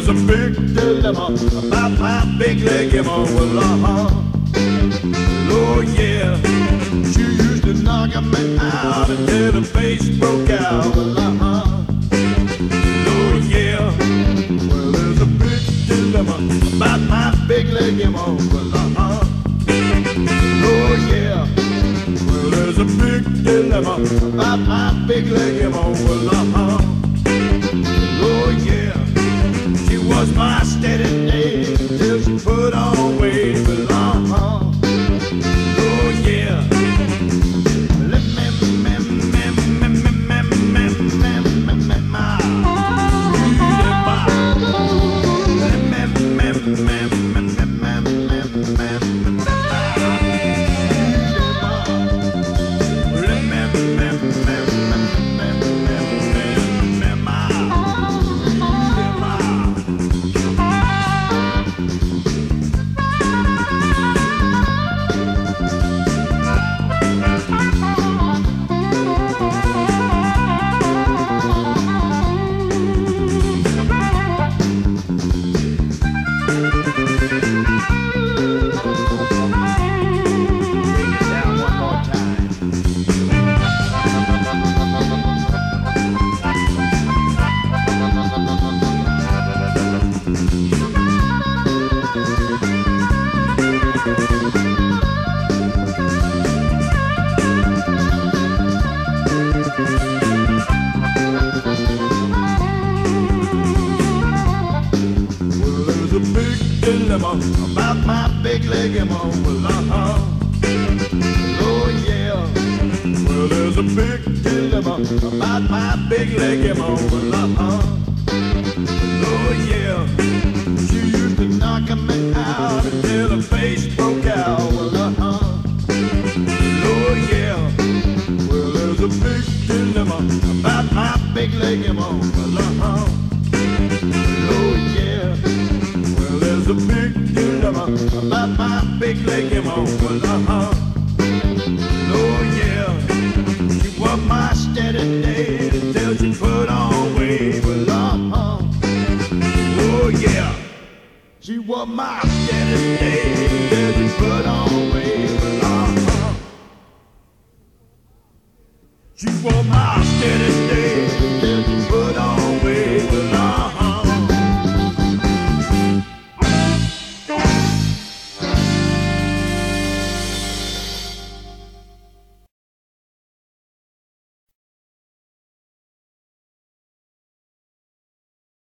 a big dilemma about my big leg, well, oh yeah, she used to knock me out until the face broke out, well, oh yeah, well, there's a big dilemma about my big leg, well, oh yeah, well, there's a big dilemma about my big leg, well, oh yeah, she was my steady day till she put on weight, well, oh yeah, let me dilemma about my big leg, well, oh yeah, well, there's a big dilemma about my big leg, well, oh yeah, she used to knock me out until the face broke out, well, oh yeah, well, there's a big dilemma about my big leg, well, oh yeah, well, there's a big dilemma about my big leg, well, oh yeah, she was my steady day till she put on weight, well, oh yeah, she was my steady day till she put on weight, well, she was my steady